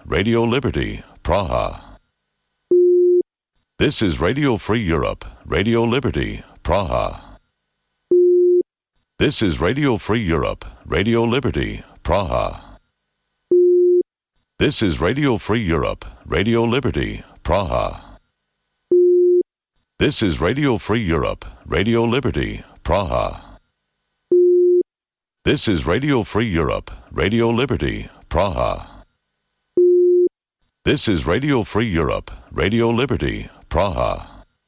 Radio Liberty, Praha. This is Radio Free Europe, Radio Liberty, Praha. This is Radio Free Europe, Radio Liberty, Praha. This is Radio Free Europe, Radio Liberty, Praha. This is Radio Free Europe, Radio Liberty, Praha. This is Radio Free Europe, Radio Liberty, Praha. This is Radio Free Europe, Radio Liberty, Praha.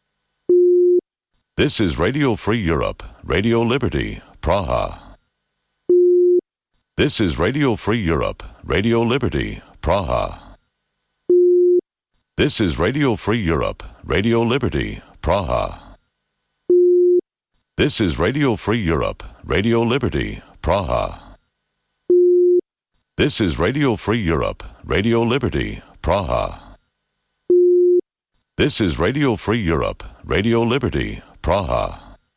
This is Radio Free Europe, Radio Liberty, Praha. This is Radio Free Europe, Radio Liberty, Praha. This is Radio Free Europe, Radio Liberty, Praha. This is Radio Free Europe, Radio Liberty, Praha. This is Radio Free Europe, Radio Liberty, Praha. This is Radio Free Europe, Radio Liberty, Praha.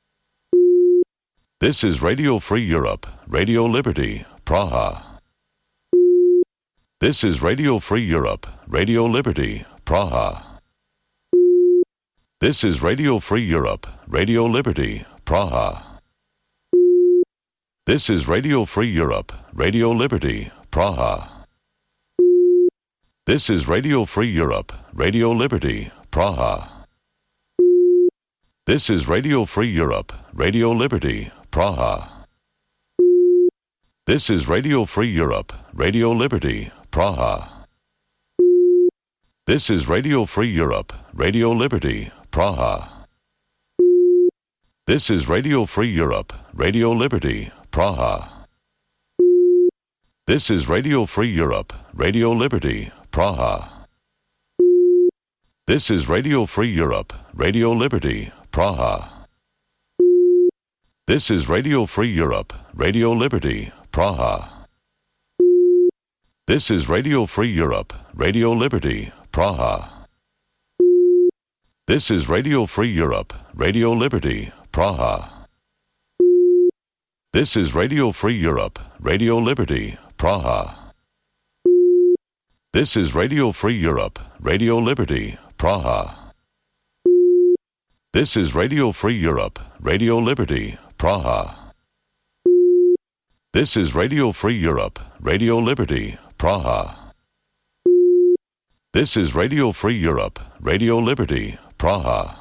This is Radio Free Europe, Radio Liberty, Praha. This is Radio Free Europe, Radio Liberty, Praha. This is Radio Free Europe, Radio Liberty, Praha. This is Radio Free Europe, Radio Liberty, Praha. This is Radio Free Europe, Radio Liberty, Praha. This is Radio Free Europe, Radio Liberty, Praha. This is Radio Free Europe, Radio Liberty, Praha. This is Radio Free Europe, Radio Liberty, Praha. This is Radio Free Europe, Radio Liberty, Praha. This is Radio Free Europe, Radio Liberty, Praha. This is Radio Free Europe, Radio Liberty, Praha. This is Radio Free Europe, Radio Liberty, Praha. This is Radio Free Europe, Radio Liberty, Praha. This is Radio Free Europe, Radio Liberty, Praha. This is Radio Free Europe, Radio Liberty, Praha. This is Radio Free Europe, Radio Liberty, Praha. This is Radio Free Europe, Radio Liberty, Praha. This is Radio Free Europe, Radio Liberty, Praha. This is Radio Free Europe, Radio Liberty, Praha.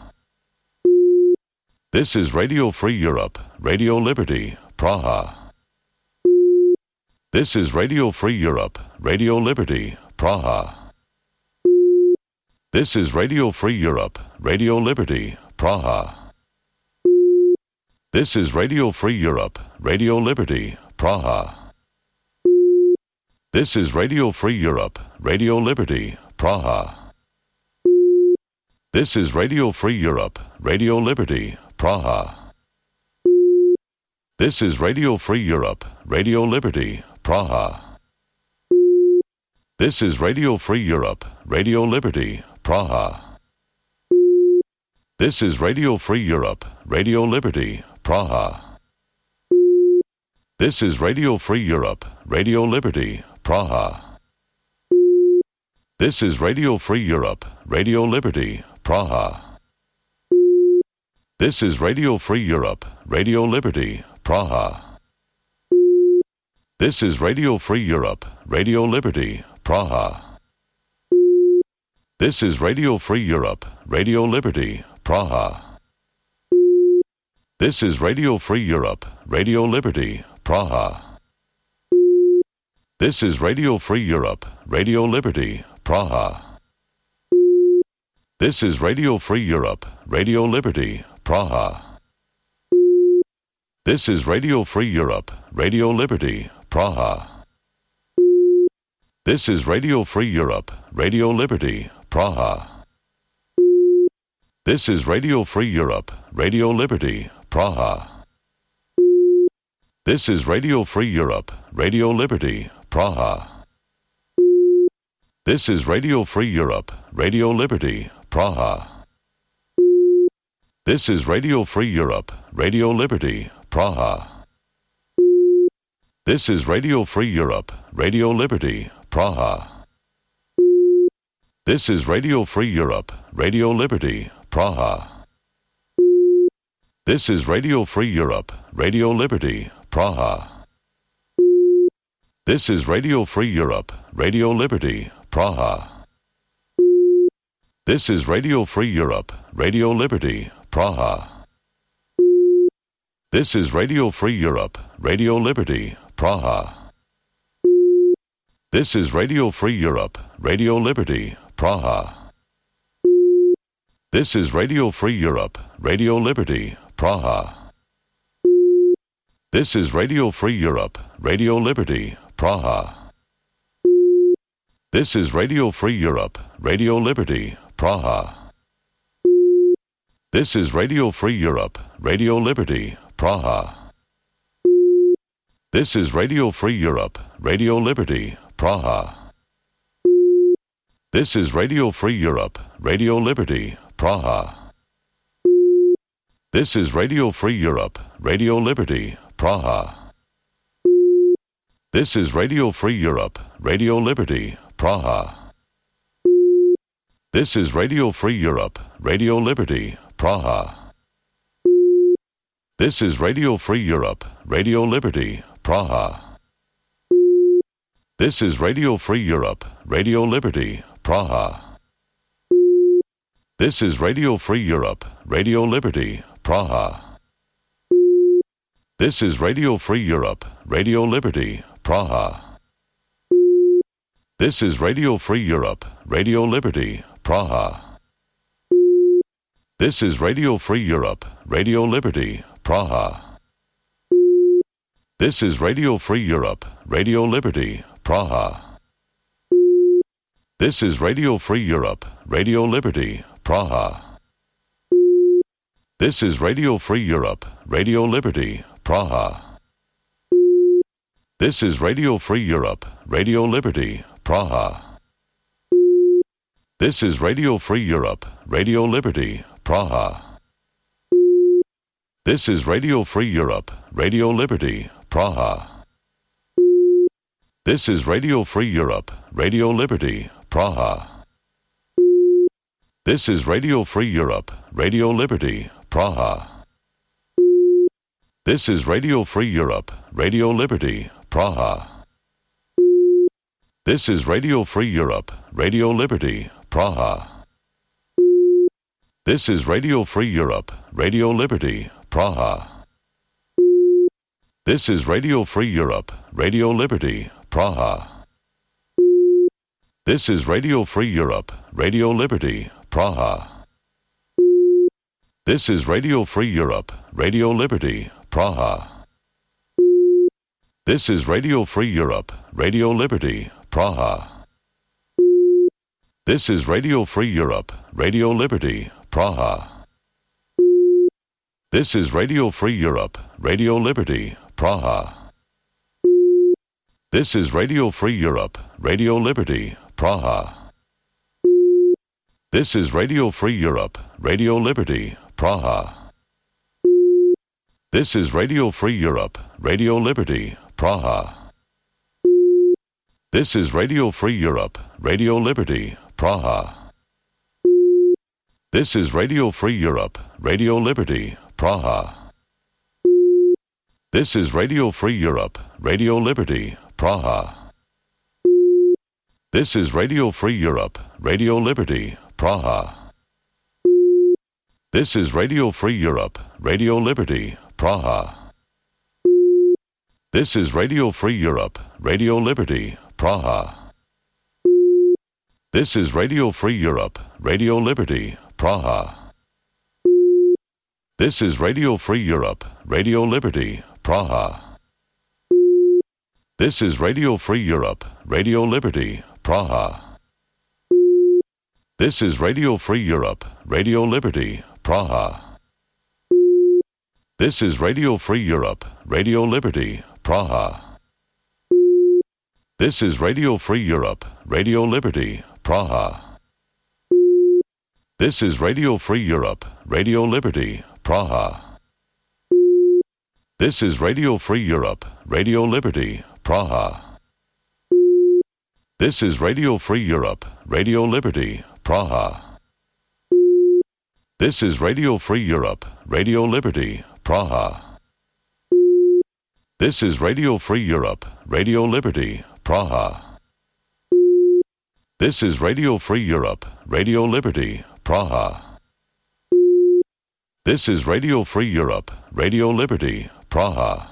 This is Radio Free Europe, Radio Liberty, Praha. This is Radio Free Europe, Radio Liberty, Praha. This is Radio Free Europe, Radio Liberty, Praha. This is Radio Free Europe, Radio Liberty, Praha. This is Radio Free Europe, Radio Liberty, Praha. This is Radio Free Europe, Radio Liberty, Praha. This is Radio Free Europe, Radio Liberty, Praha. This is Radio Free Europe, Radio Liberty, Praha. This is Radio Free Europe, Radio Liberty, Praha. This is Radio Free Europe, Radio Liberty, Praha. This is Radio Free Europe, Radio Liberty, Praha. This is Radio Free Europe, Radio Liberty, Praha. This is Radio Free Europe, Radio Liberty, Praha. This is Radio Free Europe, Radio Liberty, Praha. This is Radio Free Europe, Radio Liberty, Praha. This is Radio Free Europe, Radio Liberty, Praha. This is Radio Free Europe, Radio Liberty, Praha. This is Radio Free Europe, Radio Liberty, Praha. This is Radio Free Europe, Radio Liberty, Praha. This is Radio Free Europe, Radio Liberty, Praha. This is Radio Free Europe, Radio Liberty, Praha. This is Radio Free Europe, Radio Liberty, Praha. This is Radio Free Europe, Radio Liberty, Praha. This is Radio Free Europe, Radio Liberty, Praha. This is Radio Free Europe, Radio Liberty, Praha. This is Radio Free Europe, Radio Liberty, Praha. This is Radio Free Europe, Radio Liberty, Praha. This is Radio Free Europe, Radio Liberty, Praha. This is Radio Free Europe, Radio Liberty, Praha. This is Radio Free Europe, Radio Liberty, Praha. This is Radio Free Europe, Radio Liberty, Praha. This is Radio Free Europe, Radio Liberty, Praha. This is Radio Free Europe, Radio Liberty, Praha. This is Radio Free Europe, Radio Liberty, Praha. This is Radio Free Europe, Radio Liberty, Praha. This is Radio Free Europe, Radio Liberty, Praha. This is Radio Free Europe, Radio Liberty, Praha. This is Radio Free Europe, Radio Liberty, Praha. This is Radio Free Europe, Radio Liberty, Praha. This is Radio Free Europe, Radio Liberty, Praha. This is Radio Free Europe, Radio Liberty, Praha. This is Radio Free Europe, Radio Liberty, Praha. This is Radio Free Europe, Radio Liberty, Praha. This is Radio Free Europe, Radio Liberty, Praha. This is Radio Free Europe, Radio Liberty, Praha. This is Radio Free Europe, Radio Liberty, Praha. This is Radio Free Europe, Radio Liberty, Praha. This is Radio Free Europe, Radio Liberty, Praha. This is Radio Free Europe, Radio Liberty, Praha. This is Radio Free Europe, Radio Liberty, Praha. This is Radio Free Europe, Radio Liberty, Praha. This is Radio Free Europe, Radio Liberty, Praha. This is Radio Free Europe, Radio Liberty, Praha. This is Radio Free Europe, Radio Liberty, Praha. This is Radio Free Europe, Radio Liberty, Praha. This is Radio Free Europe, Radio Liberty, Praha. This is Radio Free Europe, Radio Liberty, Praha. This is Radio Free Europe, Radio Liberty, Praha. This is Radio Free Europe, Radio Liberty, Praha. This is Radio Free Europe, Radio Liberty, Praha. This is Radio Free Europe, Radio Liberty, Praha. This is Radio Free Europe, Radio Liberty, Praha. This is Radio Free Europe, Radio Liberty, Praha. This is Radio Free Europe, Radio Liberty, Praha. This is Radio Free Europe, Radio Liberty, Praha. This is Radio Free Europe, Radio Liberty, Praha. This is Radio Free Europe, Radio Liberty, Praha. This is Radio Free Europe, Radio Liberty, Praha. This is Radio Free Europe, Radio Liberty, Praha. This is Radio Free Europe, Radio Liberty, Praha. This is Radio Free Europe, Radio Liberty, Praha. This is Radio Free Europe, Radio Liberty, Praha. This is Radio Free Europe, Radio Liberty, Praha. This is Radio Free Europe, Radio Liberty, Praha. This is Radio Free Europe, Radio Liberty, Praha. This is Radio Free Europe, Radio Liberty, Praha. This is Radio Free Europe, Radio Liberty, Praha. This is Radio Free Europe, Radio Liberty, Praha. This is Radio Free Europe, Radio Liberty, Praha. This is Radio Free Europe, Radio Liberty, Praha. This is Radio Free Europe, Radio Liberty, Praha. This is Radio Free Europe, Radio Liberty, Praha. This is Radio Free Europe, Radio Liberty, Praha. This is Radio Free Europe, Radio Liberty, Praha.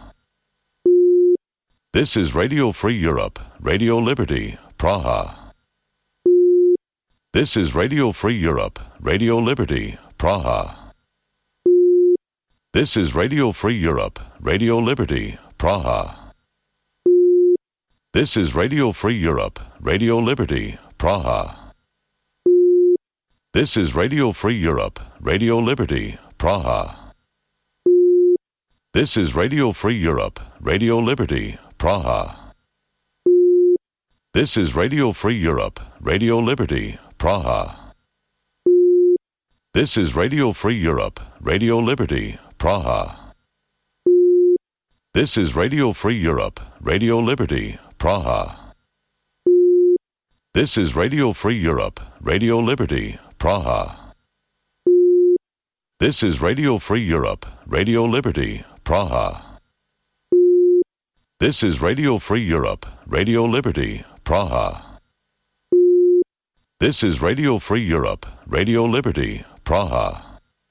This is Radio Free Europe, Radio Liberty, Praha. This is Radio Free Europe, Radio Liberty, Praha. This is Radio Free Europe, Radio Liberty, Praha. This is Radio Free Europe, Radio Liberty, Praha. This is Radio Free Europe, Radio Liberty, Praha. This is Radio Free Europe, Radio Liberty, Praha. This is Radio Free Europe, Radio Liberty, Praha. This is Radio Free Europe, Radio Liberty, Praha. This is Radio Free Europe, Radio Liberty, Praha. This is Radio Free Europe, Radio Liberty, Praha. This is Radio Free Europe, Radio Liberty, Praha. This is Radio Free Europe, Radio Liberty, Praha. This is Radio Free Europe, Radio Liberty, Praha.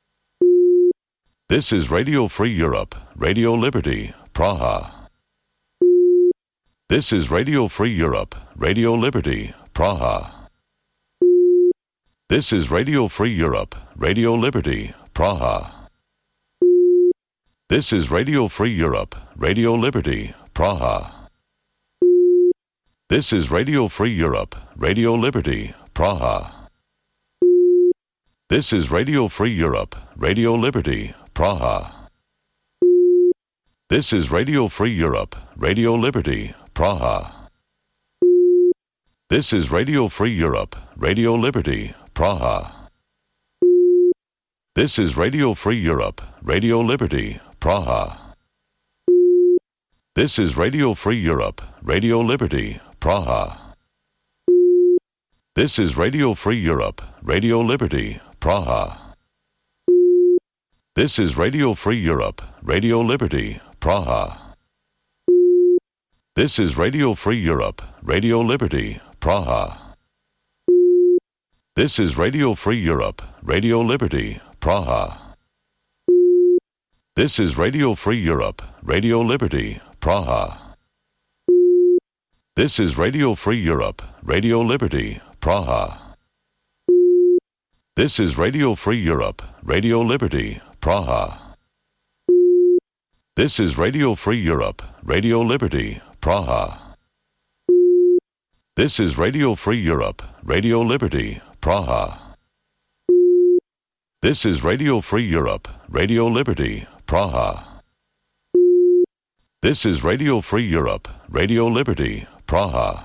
This is Radio Free Europe, Radio Liberty, Praha. This is Radio Free Europe, Radio Liberty, Praha. This is Radio Free Europe, Radio Liberty, Praha. This is Radio Free Europe, Radio Liberty, Praha. This is Radio Free Europe, Radio Liberty, Praha. This is Radio Free Europe, Radio Liberty, Praha. This is Radio Free Europe, Radio Liberty, Praha. This is Radio Free Europe, Radio Liberty, Praha. This is Radio Free Europe, Radio Liberty, Praha. This is Radio Free Europe, Radio Liberty, Praha. This is Radio Free Europe, Radio Liberty, Praha. This is Radio Free Europe, Radio Liberty, Praha. This is Radio Free Europe, Radio Liberty, Praha. This is Radio Free Europe, Radio Liberty, Praha. This is Radio Free Europe, Radio Liberty, Praha. This is Radio Free Europe, Radio Liberty, Praha. This is Radio Free Europe, Radio Liberty, Praha. This is Radio Free Europe, Radio Liberty, Praha. This is Radio Free Europe, Radio Liberty, Praha. This is Radio Free Europe, Radio Liberty, Praha. This is Radio Free Europe, Radio Liberty, Praha.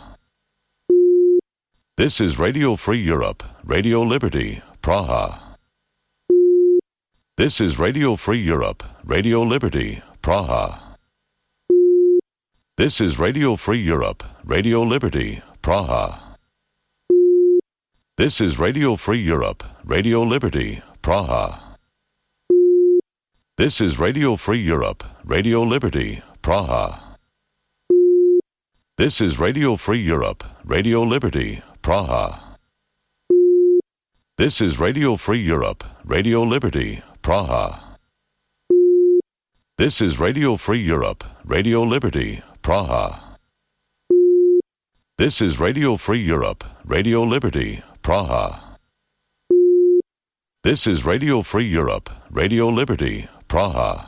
This is Radio Free Europe, Radio Liberty, Praha. This is Radio Free Europe, Radio Liberty, Praha. This is Radio Free Europe, Radio Liberty, Praha. This is Radio Free Europe, Radio Liberty, Praha. This is Radio Free Europe, Radio Liberty, Praha. This is Radio Free Europe, Radio Liberty, Praha. This is Radio Free Europe, Radio Liberty, Praha. This is Radio Free Europe, Radio Liberty, Praha. This is Radio Free Europe, Radio Liberty, Praha. This is Radio Free Europe, Radio Liberty, Praha.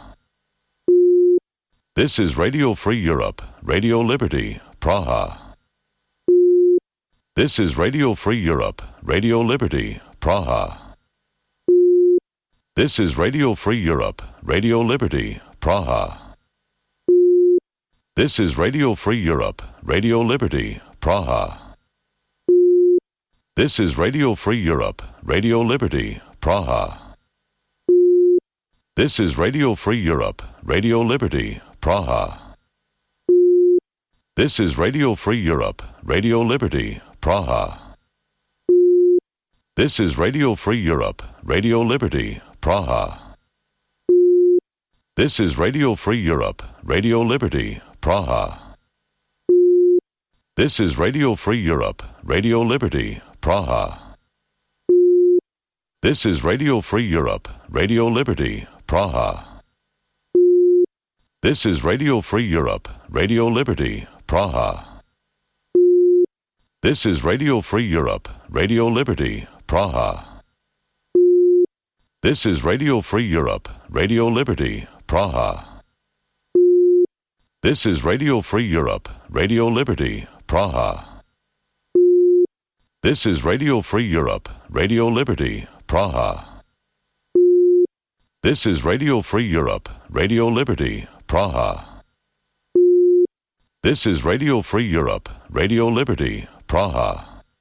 This is Radio Free Europe, Radio Liberty, Praha. This is Radio Free Europe, Radio Liberty, Praha. This is Radio Free Europe, Radio Liberty, Praha. This is Radio Free Europe, Radio Liberty, Praha. This is Radio Free Europe, Radio Liberty, Praha. This is Radio Free Europe, Radio Liberty, Praha. This is Radio Free Europe, Radio Liberty, Praha. This is Radio Free Europe, Radio Liberty, Praha. This is Radio Free Europe, Radio Liberty, Praha. This is Radio Free Europe, Radio Liberty, Praha. This is Radio Free Europe, Radio Liberty, Praha. This is Radio Free Europe, Radio Liberty, Praha. This is Radio Free Europe, Radio Liberty, Praha. This is Radio Free Europe, Radio Liberty, Praha. This is Radio Free Europe, Radio Liberty, Praha. This is Radio Free Europe, Radio Liberty, Praha. This is Radio Free Europe, Radio Liberty, Praha. This is Radio Free Europe, Radio Liberty, Praha.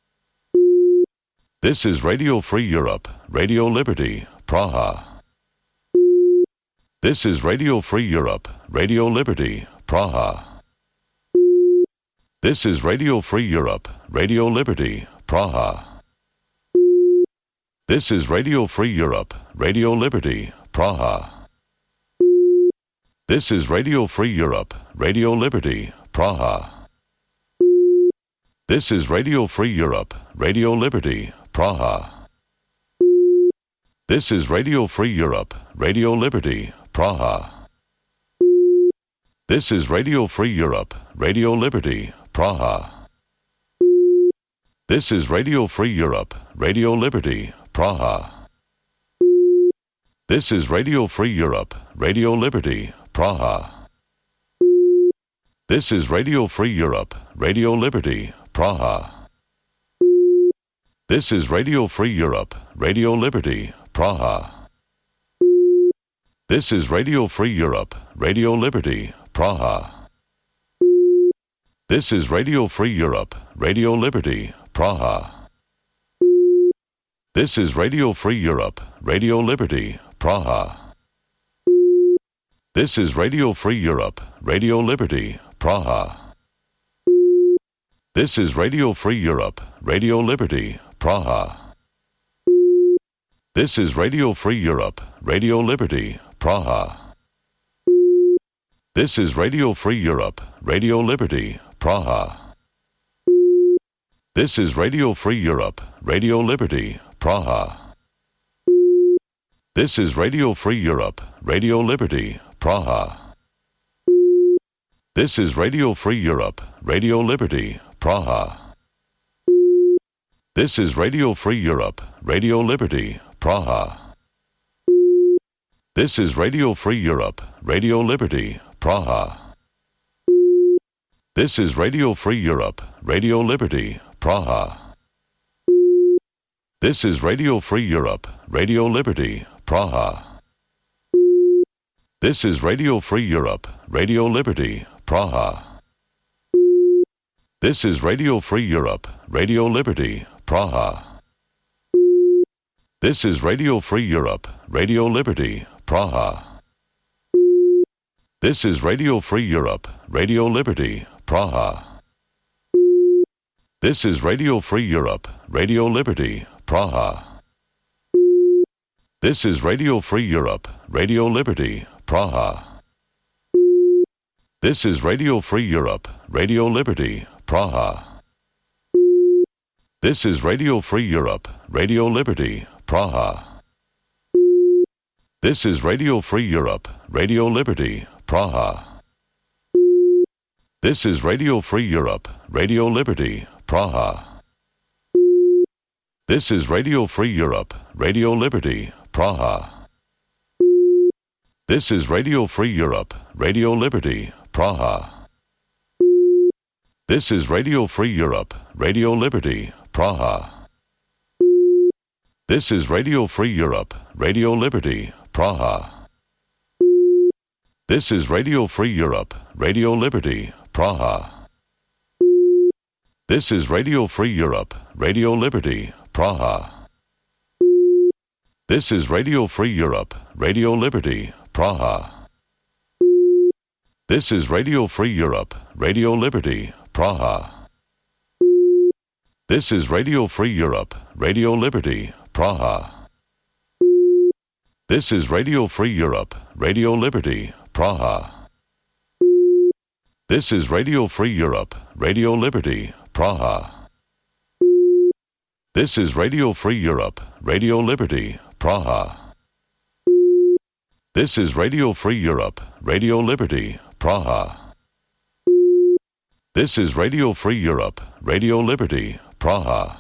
This is Radio Free Europe, Radio Liberty, Praha. This is Radio Free Europe, Radio Liberty, Praha. This is Radio Free Europe, Radio Liberty, Praha. This is Radio Free Europe, Radio Liberty, Praha. This is Radio Free Europe, Radio Liberty, Praha. This is Radio Free Europe, Radio Liberty, Praha. This is Radio Free Europe, Radio Liberty, Praha. This is Radio Free Europe, Radio Liberty, Praha. This is Radio Free Europe, Radio Liberty, Praha. This is Radio Free Europe, Radio Liberty, Praha. This is Radio Free Europe, Radio Liberty, Praha. This is Radio Free Europe, Radio Liberty, Praha. This is Radio Free Europe, Radio Liberty, Praha. This is Radio Free Europe, Radio Liberty, Praha. This is Radio Free Europe, Radio Liberty, Praha. This is Radio Free Europe, Radio Liberty, Praha. This is Radio Free Europe, Radio Liberty, Praha. This is Radio Free Europe, Radio Liberty, Praha. This is Radio Free Europe, Radio Liberty, Praha. This is Radio Free Europe, Radio Liberty, Praha. This is Radio Free Europe, Radio Liberty, Praha. This is Radio Free Europe, Radio Liberty, Praha. This is Radio Free Europe, Radio Liberty, Praha. This is Radio Free Europe, Radio Liberty, Praha. This is Radio Free Europe, Radio Liberty, Praha. This is Radio Free Europe, Radio Liberty, Praha. This is Radio Free Europe, Radio Liberty, Praha. This is Radio Free Europe, Radio Liberty, Praha. This is Radio Free Europe, Radio Liberty, Praha. This is Radio Free Europe, Radio Liberty, Praha. This is Radio Free Europe, Radio Liberty, Praha. This is Radio Free Europe, Radio Liberty, Praha. This is Radio Free Europe, Radio Liberty, Praha. This is Radio Free Europe, Radio Liberty, Praha. This is Radio Free Europe, Radio Liberty, Praha. This is Radio Free Europe, Radio Liberty, Praha. This is Radio Free Europe, Radio Liberty, Praha. This is Radio Free Europe, Radio Liberty, Praha. This is Radio Free Europe, Radio Liberty, Praha. This is Radio Free Europe, Radio Liberty, Praha. This is Radio Free Europe, Radio Liberty, Praha. This is Radio Free Europe, Radio Liberty, Praha. This is Radio Free Europe, Radio Liberty, Praha. This is Radio Free Europe, Radio Liberty, Praha. This is Radio Free Europe, Radio Liberty, Praha. This is Radio Free Europe, Radio Liberty, Praha. This is Radio Free Europe, Radio Liberty, Praha. This is Radio Free Europe, Radio Liberty, Praha. This is Radio Free Europe, Radio Liberty, Praha. This is Radio Free Europe, Radio Liberty, Praha.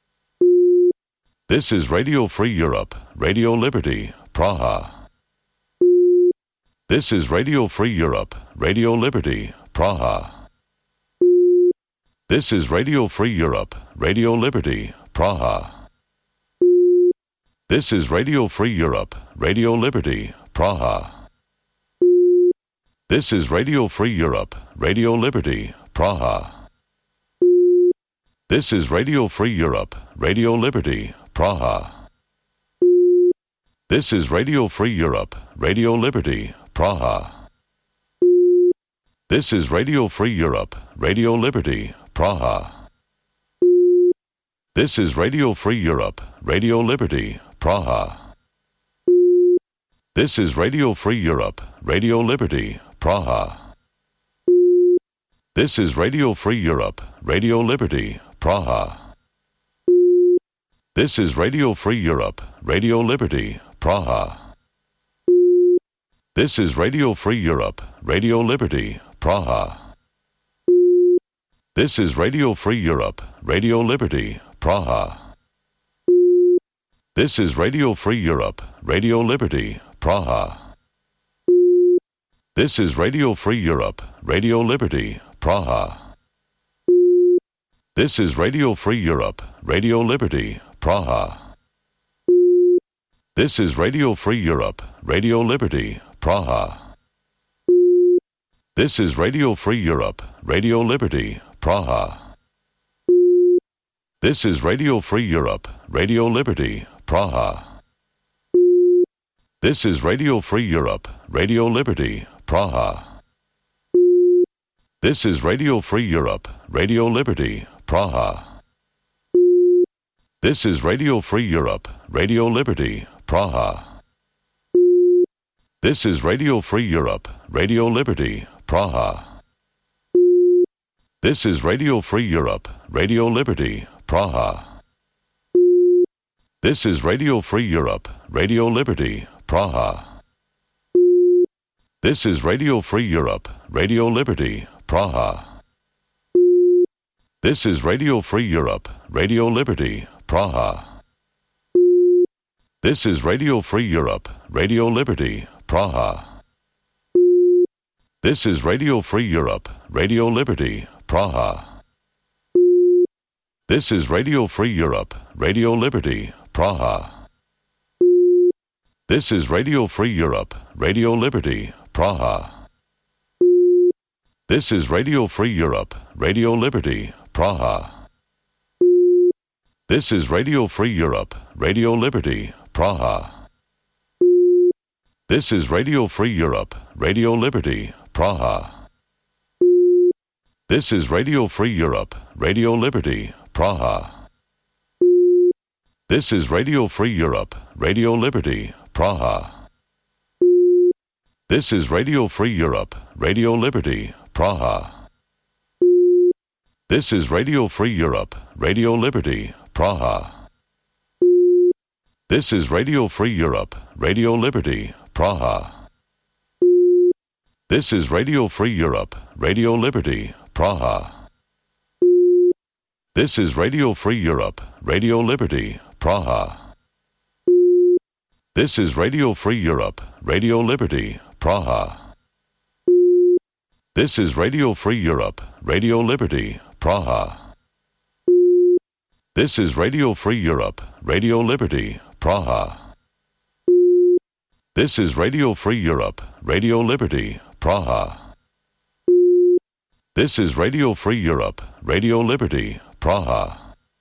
This is Radio Free Europe, Radio Liberty, Praha. This is Radio Free Europe, Radio Liberty, Praha. This is Radio Free Europe, Radio Liberty, Praha. This is Radio Free Europe, Radio Liberty, Praha. This is Radio Free Europe, Radio Liberty, Praha. This is Radio Free Europe, Radio Liberty, Praha. This is Radio Free Europe, Radio Liberty, Praha. This is Radio Free Europe, Radio Liberty, Praha. This is Radio Free Europe, Radio Liberty, Praha. This is Radio Free Europe, Radio Liberty, Praha. This is Radio Free Europe, Radio Liberty, Praha. This is Radio Free Europe, Radio Liberty, Praha. This is Radio Free Europe, Radio Liberty, Praha. This is Radio Free Europe, Radio Liberty, Praha. This is Radio Free Europe, Radio Liberty, Praha. This is Radio Free Europe, Radio Liberty, Praha. This is Radio Free Europe, Radio Liberty, Praha. This is Radio Free Europe, Radio Liberty, Praha. This is Radio Free Europe, Radio Liberty, Praha. This is Radio Free Europe, Radio Liberty, Praha. This is Radio Free Europe, Radio Liberty, Praha. This is Radio Free Europe, Radio Liberty, Praha. This is Radio Free Europe, Radio Liberty, Praha. This is Radio Free Europe, Radio Liberty, Praha. This is Radio Free Europe, Radio Liberty, Praha. This is Radio Free Europe, Radio Liberty, Praha. This is Radio Free Europe, Radio Liberty, Praha. This is Radio Free Europe, Radio Liberty, Praha. This is Radio Free Europe, Radio Liberty, Praha. This is Radio Free Europe, Radio Liberty, Praha. This is Radio Free Europe, Radio Liberty, Praha. This is Radio Free Europe, Radio Liberty, Praha. This is Radio Free Europe, Radio Liberty, Praha. This is Radio Free Europe, Radio Liberty, Praha. This is Radio Free Europe, Radio Liberty, Praha. This is Radio Free Europe, Radio Liberty, Praha. This is Radio Free Europe, Radio Liberty, Praha. This is Radio Free Europe, Radio Liberty, Praha. This is Radio Free Europe, Radio Liberty, Praha. This is Radio Free Europe, Radio Liberty, Praha. This is Radio Free Europe, Radio Liberty, Praha. This is Radio Free Europe, Radio Liberty, Praha. This is Radio Free Europe, Radio Liberty, Praha. This is Radio Free Europe, Radio Liberty, Praha. This is Radio Free Europe, Radio Liberty, Praha. This is Radio Free Europe, Radio Liberty, Praha. This is Radio Free Europe, Radio Liberty, Praha.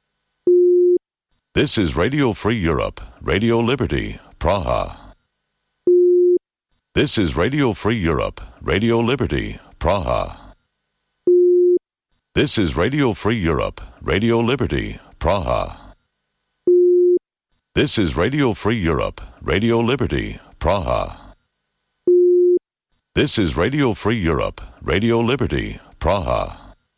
This is Radio Free Europe, Radio Liberty, Praha. This is Radio Free Europe, Radio Liberty, Praha. This is Radio Free Europe, Radio Liberty, Praha. This is Radio Free Europe, Radio Liberty, Praha. This is Radio Free Europe, Radio Liberty, Praha.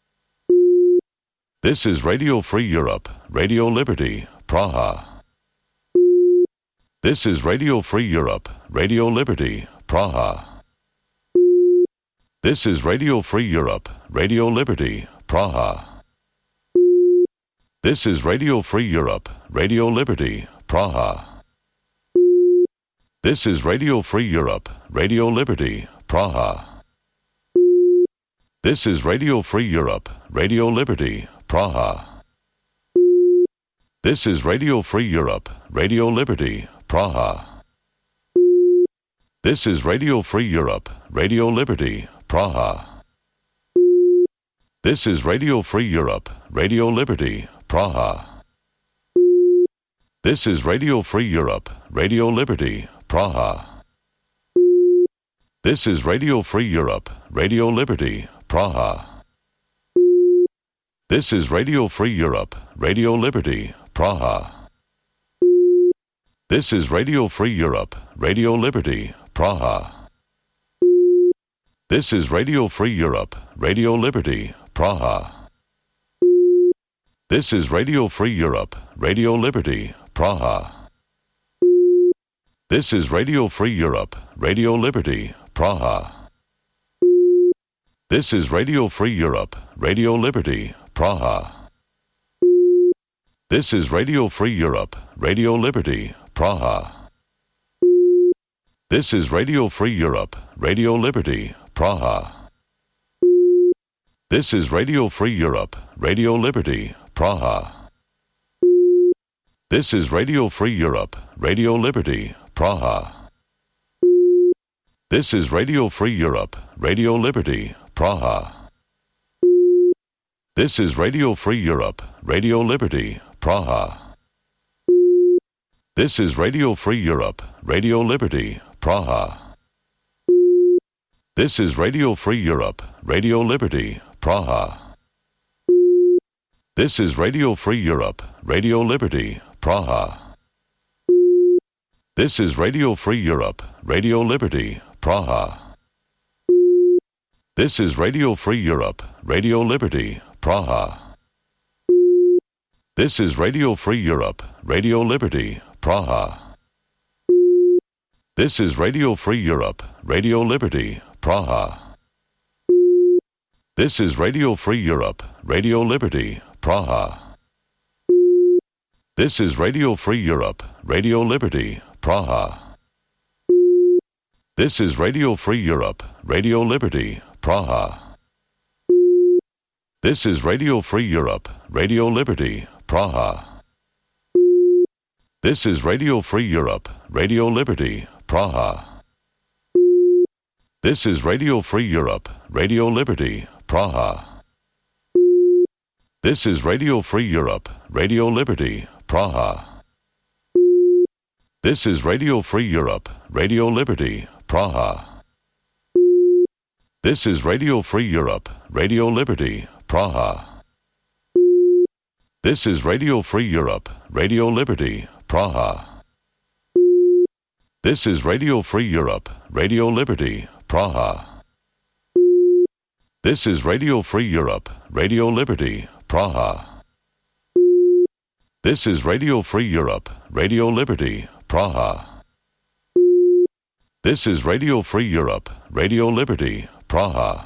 This is Radio Free Europe, Radio Liberty, Praha. This is Radio Free Europe, Radio Liberty, Praha. This is Radio Free Europe, Radio Liberty, Praha. This is Radio Free Europe, Radio Liberty, Praha. This is Radio Free Europe, Radio Liberty, Praha. This is Radio Free Europe, Radio Liberty, Praha. This is Radio Free Europe, Radio Liberty, Praha. This is Radio Free Europe, Radio Liberty, Praha. This is Radio Free Europe, Radio Liberty, Praha. This is Radio Free Europe, Radio Liberty, Praha. This is Radio Free Europe, Radio Liberty, Praha. This is Radio Free Europe, Radio Liberty, Praha. This is Radio Free Europe, Radio Liberty, Praha. This is Radio Free Europe, Radio Liberty, Praha. This is Radio Free Europe, Radio Liberty, Praha. This is Radio Free Europe, Radio Liberty, Praha. This is Radio Free Europe, Radio Liberty, Praha. This is Radio Free Europe, Radio Liberty, Praha. This is Radio Free Europe, Radio Liberty, Praha. This is Radio Free Europe, Radio Liberty, Praha. This is Radio Free Europe, Radio Liberty, Praha. This is Radio Free Europe, Radio Liberty, Praha. This is Radio Free Europe, Radio Liberty, Praha. This is Radio Free Europe, Radio Liberty, Praha. This is Radio Free Europe, Radio Liberty, Praha. This is Radio Free Europe, Radio Liberty, Praha. This is Radio Free Europe, Radio Liberty, Praha. This is Radio Free Europe, Radio Liberty, Praha. This is Radio Free Europe, Radio Liberty, Praha. This is Radio Free Europe, Radio Liberty, Praha. This is Radio Free Europe, Radio Liberty, Praha. This is Radio Free Europe, Radio Liberty, Praha. This is Radio Free Europe, Radio Liberty, Praha. This is Radio Free Europe, Radio Liberty, Praha. This is Radio Free Europe, Radio Liberty, Praha. This is Radio Free Europe, Radio Liberty, Praha. This is Radio Free Europe, Radio Liberty, Praha. This is Radio Free Europe, Radio Liberty, Praha. This is Radio Free Europe, Radio Liberty, Praha. This is Radio Free Europe, Radio Liberty, Praha. This is Radio Free Europe, Radio Liberty, Praha. This is Radio Free Europe, Radio Liberty, Praha. This is Radio Free Europe, Radio Liberty, Praha. This is Radio Free Europe, Radio Liberty, Praha.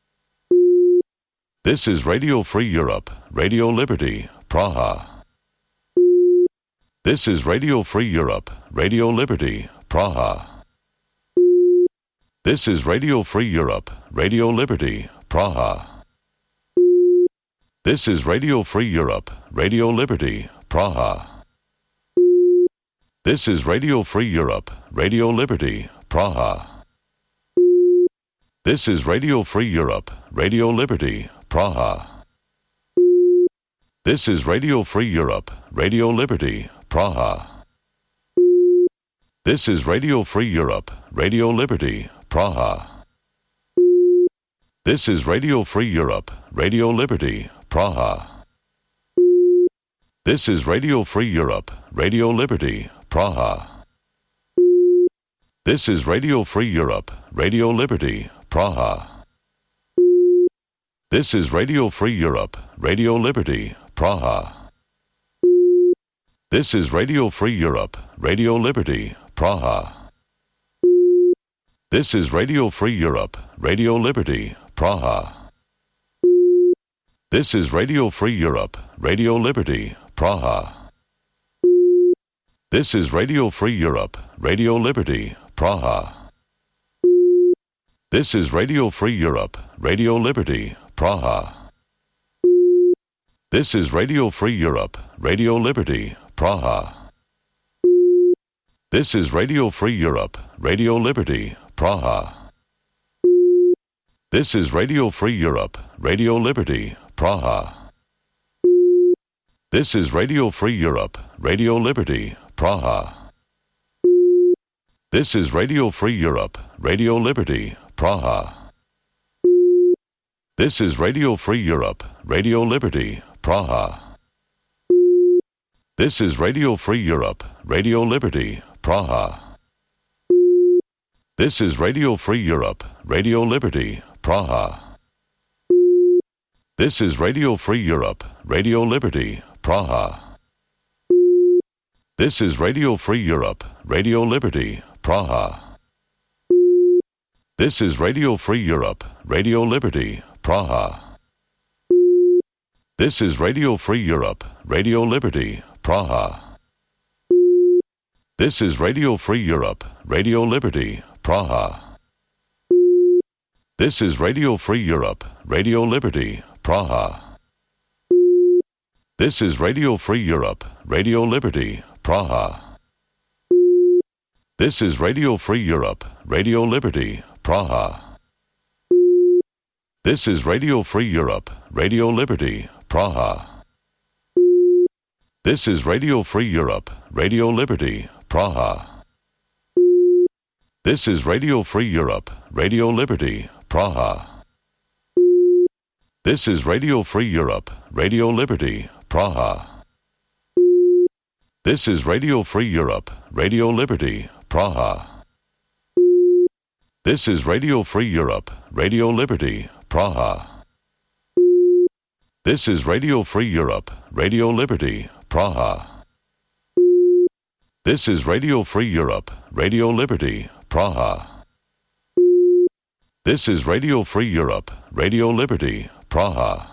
This is Radio Free Europe, Radio Liberty, Praha. This is Radio Free Europe, Radio Liberty, Praha. This is Radio Free Europe, Radio Liberty, Praha. This is Radio Free Europe, Radio Liberty, Praha. This is Radio Free Europe, Radio Liberty, Praha. This is Radio Free Europe, Radio Liberty, Praha. This is Radio Free Europe, Radio Liberty, Praha. This is Radio Free Europe, Radio Liberty, Praha. This is Radio Free Europe, Radio Liberty, Praha. This is Radio Free Europe, Radio Liberty, Praha. This is Radio Free Europe, Radio Liberty, Praha. This is Radio Free Europe, Radio Liberty, Praha. This is Radio Free Europe, Radio Liberty, Praha. This is Radio Free Europe, Radio Liberty, Praha. This is Radio Free Europe, Radio Liberty, Praha. This is Radio Free Europe, Radio Liberty, Praha. This is Radio Free Europe, Radio Liberty, Praha. This is Radio Free Europe, Radio Liberty, Praha. This is Radio Free Europe, Radio Liberty, Praha. This is Radio Free Europe, Radio Liberty, Praha. This is Radio Free Europe, Radio Liberty, Praha. This is Radio Free Europe, Radio Liberty, Praha. This is Radio Free Europe, Radio Liberty, Praha. This is Radio Free Europe, Radio Liberty, Praha. This is Radio Free Europe, Radio Liberty, Praha. This is Radio Free Europe, Radio Liberty, Praha. This is Radio Free Europe, Radio Liberty, Praha. This is Radio Free Europe, Radio Liberty, Praha. This is Radio Free Europe, Radio Liberty, Praha. This is Radio Free Europe, Radio Liberty, Praha. This is Radio Free Europe, Radio Liberty, Praha. This is Radio Free Europe, Radio Liberty, Praha. This is Radio Free Europe, Radio Liberty, Praha. This is Radio Free Europe, Radio Liberty, Praha. This is Radio Free Europe, Radio Liberty, Praha. This is Radio Free Europe, Radio Liberty, Praha. This is Radio Free Europe, Radio Liberty, Praha. This is Radio Free Europe, Radio Liberty, Praha. This is Radio Free Europe, Radio Liberty, Praha. This is Radio Free Europe, Radio Liberty, Praha. This is Radio Free Europe, Radio Liberty, Praha. This is Radio Free Europe, Radio Liberty, Praha.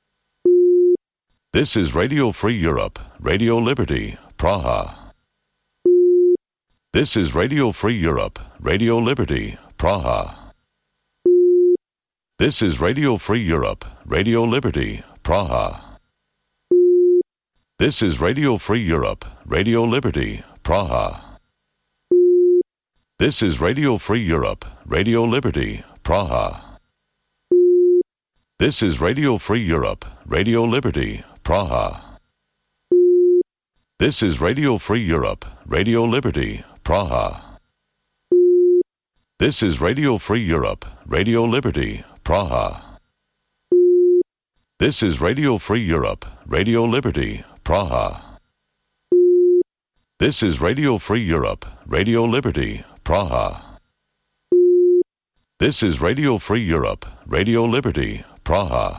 This is Radio Free Europe, Radio Liberty, Praha. This is Radio Free Europe, Radio Liberty, Praha. This is Radio Free Europe, Radio Liberty, Praha. This is Radio Free Europe, Radio Liberty, Praha. This is Radio Free Europe, Radio Liberty, Praha. This is Radio Free Europe, Radio Liberty, Praha. This is Radio Free Europe, Radio Liberty, Praha. This is Radio Free Europe, Radio Liberty, Praha. This is Radio Free Europe, Radio Liberty, Praha. This is Radio Free Europe, Radio Liberty, Praha. This is Radio Free Europe, Radio Liberty, Praha.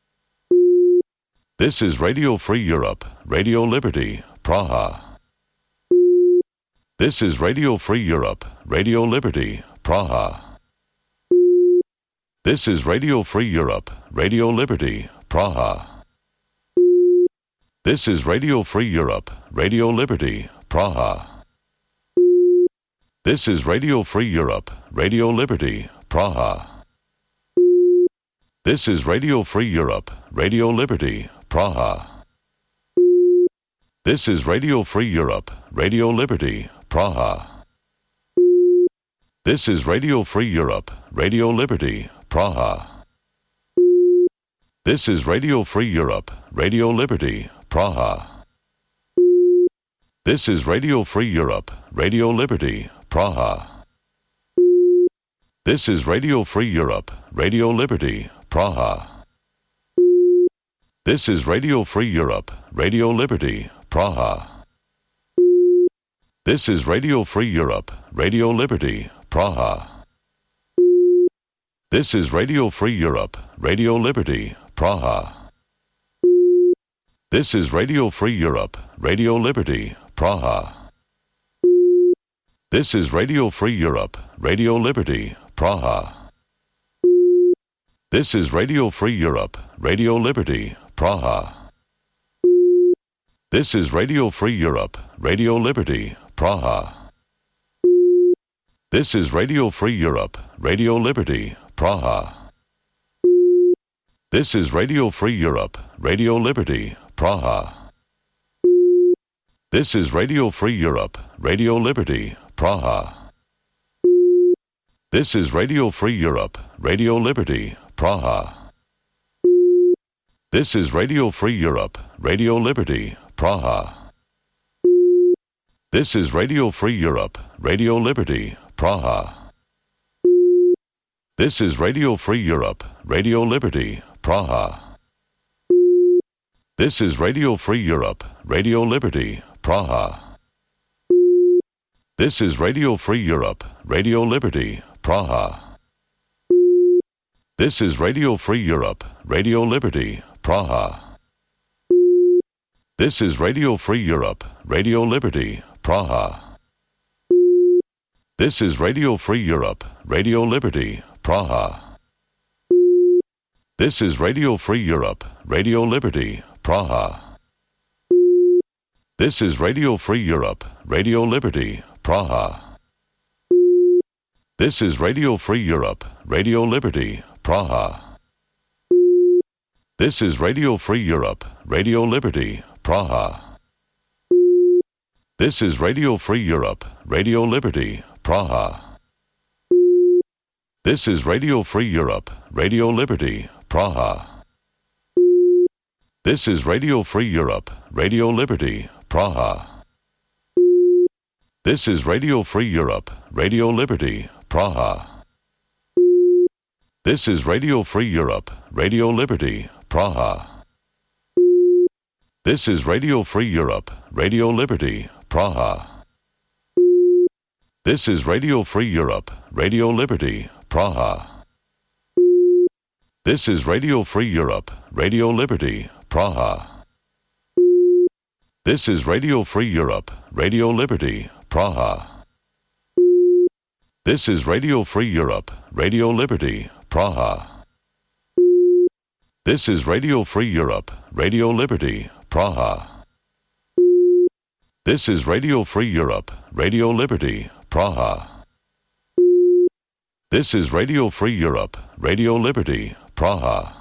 This is Radio Free Europe, Radio Liberty, Praha. This is Radio Free Europe, Radio Liberty, Praha. This is Radio Free Europe, Radio Liberty, Praha. This is Radio Free Europe, Radio Liberty, Praha. This is Radio Free Europe, Radio Liberty, Praha. This is Radio Free Europe, Radio Liberty, Praha. This is Radio Free Europe, Radio Liberty, Praha. This is Radio Free Europe, Radio Liberty, Praha. This is Radio Free Europe, Radio Liberty, Praha. This is Radio Free Europe, Radio Liberty, Praha. This is Radio Free Europe, Radio Liberty, Praha. This is Radio Free Europe, Radio Liberty, Praha. This is Radio Free Europe, Radio Liberty, Praha. This is Radio Free Europe, Radio Liberty, Praha. This is Radio Free Europe, Radio Liberty, Praha. This is Radio Free Europe, Radio Liberty, Praha. This is Radio Free Europe, Radio Liberty, Praha. This is Radio Free Europe, Radio Liberty, Praha. This is Radio Free Europe, Radio Liberty, Praha. This is Radio Free Europe, Radio Liberty, Praha. This is Radio Free Europe, Radio Liberty, Praha. This is Radio Free Europe, Radio Liberty, Praha. This is Radio Free Europe, Radio Liberty, Praha. This is Radio Free Europe, Radio Liberty, Praha. This is Radio Free Europe, Radio Liberty, Praha. This is Radio Free Europe, Radio Liberty, Praha. This is Radio Free Europe, Radio Liberty, Praha. This is Radio Free Europe, Radio Liberty, Praha. This is Radio Free Europe, Radio Liberty, Praha. This is Radio Free Europe, Radio Liberty, Praha. This is Radio Free Europe, Radio Liberty, Praha. This is Radio Free Europe, Radio Liberty, Praha. This is Radio Free Europe, Radio Liberty, Praha. This is Radio Free Europe, Radio Liberty, Praha. This is Radio Free Europe, Radio Liberty, Praha. This is Radio Free Europe, Radio Liberty, Praha. This is Radio Free Europe, Radio Liberty, Praha. This is Radio Free Europe, Radio Liberty, Praha. This is Radio Free Europe, Radio Liberty, Praha. This is Radio Free Europe, Radio Liberty, Praha. This is Radio Free Europe, Radio Liberty, Praha. This is Radio Free Europe, Radio Liberty, Praha. This is Radio Free Europe, Radio Liberty, Praha. This is Radio Free Europe, Radio Liberty, Praha. This is Radio Free Europe, Radio Liberty, Praha. This is Radio Free Europe, Radio Liberty, Praha. This is Radio Free Europe, Radio Liberty, Praha.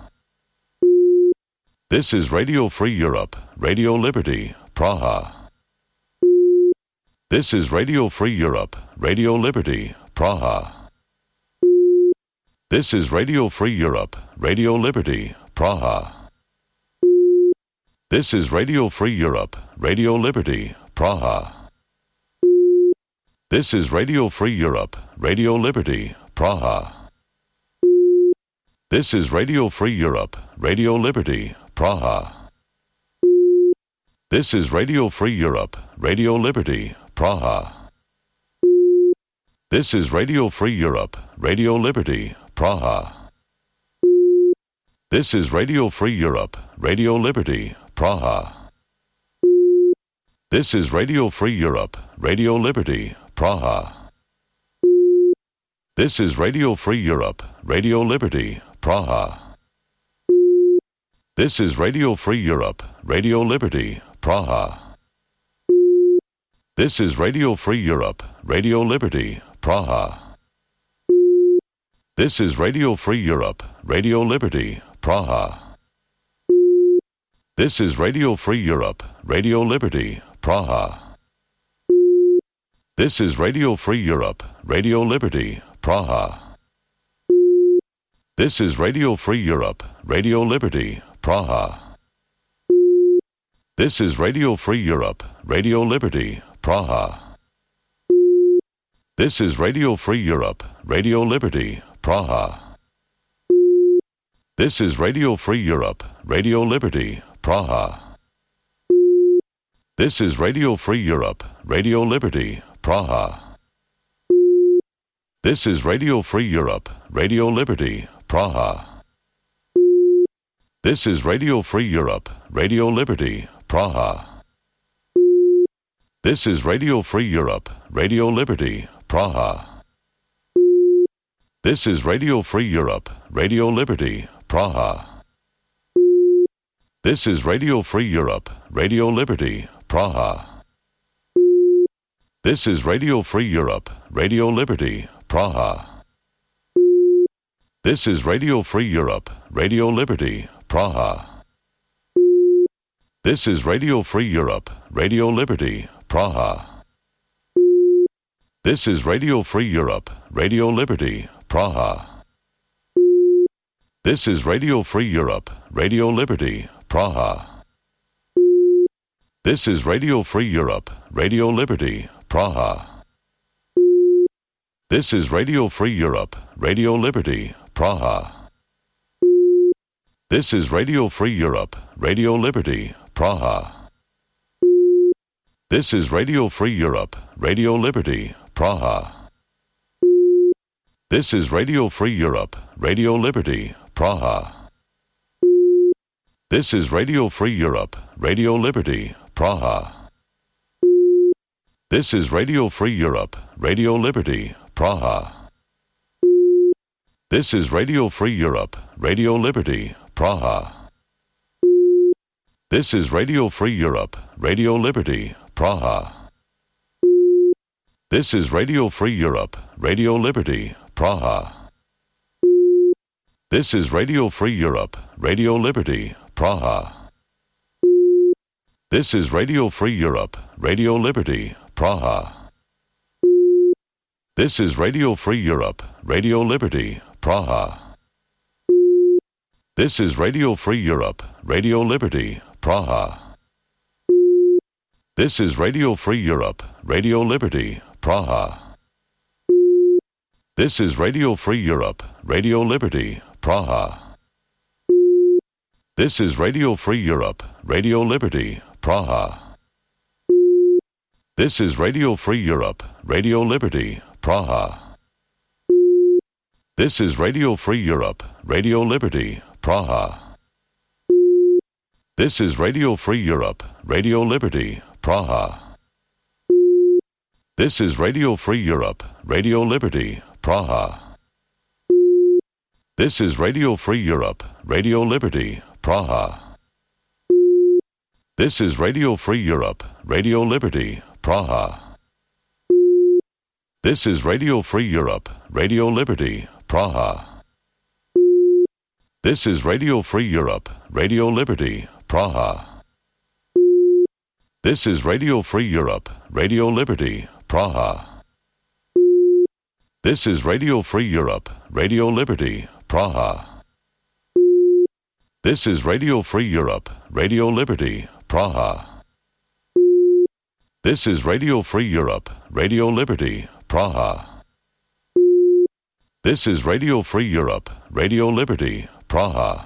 This is Radio Free Europe, Radio Liberty, Praha. This is Radio Free Europe, Radio Liberty, Praha. This is Radio Free Europe, Radio Liberty, Praha. This is Radio Free Europe, Radio Liberty, Praha. This is Radio Free Europe, Radio Liberty, Praha. This is Radio Free Europe, Radio Liberty, Praha. This is Radio Free Europe, Radio Liberty, Praha. This is Radio Free Europe, Radio Liberty, Praha. This is Radio Free Europe, Radio Liberty, Praha. This is Radio Free Europe, Radio Liberty, Praha. This is Radio Free Europe, Radio Liberty, Praha. This is Radio Free Europe, Radio Liberty, Praha. This is Radio Free Europe, Radio Liberty, Praha. This is Radio Free Europe, Radio Liberty, Praha. This is Radio Free Europe, Radio Liberty, Praha. This is Radio Free Europe, Radio Liberty, Praha. This is Radio Free Europe, Radio Liberty, Praha. This is Radio Free Europe, Radio Liberty, Praha. This is Radio Free Europe, Radio Liberty, Praha. This is Radio Free Europe, Radio Liberty, Praha. This is Radio Free Europe, Radio Liberty, Praha. This is Radio Free Europe, Radio Liberty, Praha. This is Radio Free Europe, Radio Liberty, Praha. This is Radio Free Europe, Radio Liberty, Praha. This is Radio Free Europe, Radio Liberty, Praha. This is Radio Free Europe, Radio Liberty, Praha. This is Radio Free Europe, Radio Liberty, Praha. This is Radio Free Europe, Radio Liberty, Praha. This is Radio Free Europe, Radio Liberty, Praha. This is Radio Free Europe, Radio Liberty, Praha. This is Radio Free Europe, Radio Liberty, Praha. This is Radio Free Europe, Radio Liberty, Praha. This is Radio Free Europe, Radio Liberty, Praha. This is Radio Free Europe, Radio Liberty, Praha. This is Radio Free Europe, Radio Liberty, Praha. This is Radio Free Europe, Radio Liberty, Praha. This is Radio Free Europe, Radio Liberty, Praha. This is Radio Free Europe, Radio Liberty, Praha. This is Radio Free Europe, Radio Liberty, Praha. This is Radio Free Europe, Radio Liberty, Praha. This is Radio Free Europe, Radio Liberty, Praha. This is Radio Free Europe, Radio Liberty, Praha. This is Radio Free Europe, Radio Liberty, Praha. This is Radio Free Europe, Radio Liberty, Praha. This is Radio Free Europe, Radio Liberty, Praha. This is Radio Free Europe, Radio Liberty, Praha. This is Radio Free Europe, Radio Liberty, Praha. This is Radio Free Europe, Radio Liberty, Praha. This is Radio Free Europe, Radio Liberty, Praha. This is Radio Free Europe, Radio Liberty, Praha. This is Radio Free Europe, Radio Liberty, Praha. This is Radio Free Europe, Radio Liberty, Praha. This is Radio Free Europe, Radio Liberty, Praha. This is Radio Free Europe, Radio Liberty, Praha. This is Radio Free Europe, Radio Liberty, Praha. This is Radio Free Europe, Radio Liberty, Praha. This is Radio Free Europe, Radio Liberty, Praha. This is Radio Free Europe, Radio Liberty, Praha. This is Radio Free Europe, Radio Liberty, Praha. This is Radio Free Europe, Radio Liberty, Praha. This is Radio Free Europe, Radio Liberty, Praha.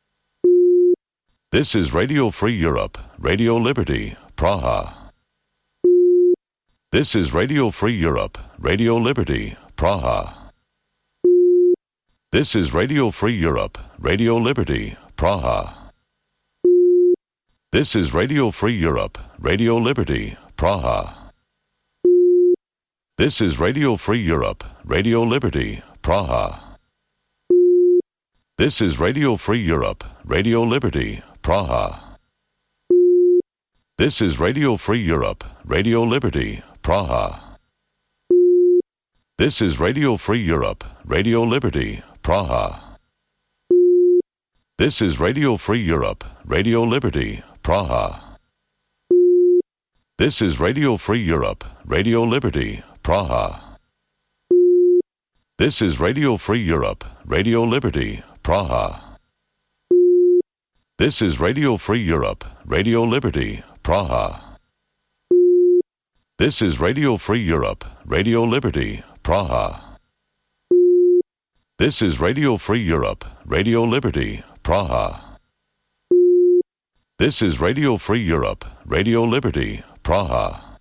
This is Radio Free Europe, Radio Liberty, Praha. This is Radio Free Europe, Radio Liberty, Praha. This is Radio Free Europe, Radio Liberty, Praha. This is Radio Free Europe, Radio Liberty, Praha. This is Radio Free Europe, Radio Liberty, Praha. This is Radio Free Europe, Radio Liberty, Praha. This is Radio Free Europe, Radio Liberty, Praha. This is Radio Free Europe, Radio Liberty, Praha. This is Radio Free Europe, Radio Liberty, Praha. This is Radio Free Europe, Radio Liberty, Praha. This is Radio Free Europe, Radio Liberty, Praha. This is Radio Free Europe, Radio Liberty, Praha. This is Radio Free Europe, Radio Liberty, Praha. This is Radio Free Europe, Radio Liberty, Praha. This is Radio Free Europe, Radio Liberty, Praha.